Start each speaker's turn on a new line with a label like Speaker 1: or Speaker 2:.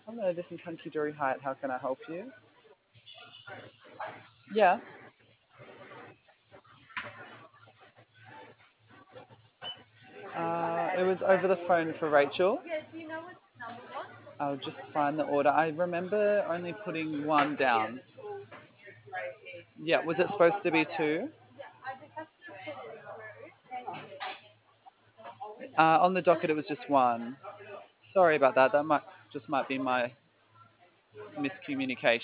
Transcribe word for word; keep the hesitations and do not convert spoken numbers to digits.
Speaker 1: Hello, this is Hunky Dory Hyatt. How can I help you? Yeah, uh, it was over the phone for Rachel. I'll just find the order. I remember only putting one down. Yeah, was it supposed to be two? Uh, on the docket, it was just one. Sorry about that. That might just might be my miscommunication.